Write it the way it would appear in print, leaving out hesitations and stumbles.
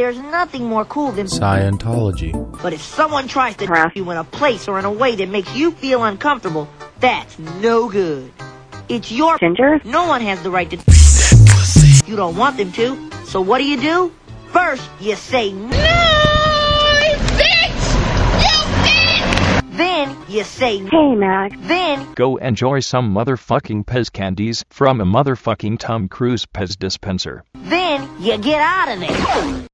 there's nothing more cool than Scientology. But if someone tries to harass you in a place or in a way that makes you feel uncomfortable, that's no good. It's your Ginger. No one has the right to you don't want them to. So what do? First, you say no, bitch! You bitch! Then you say Hey, Mac. Then go enjoy some motherfucking Pez candies from a motherfucking Tom Cruise Pez dispenser. Then you get out of there.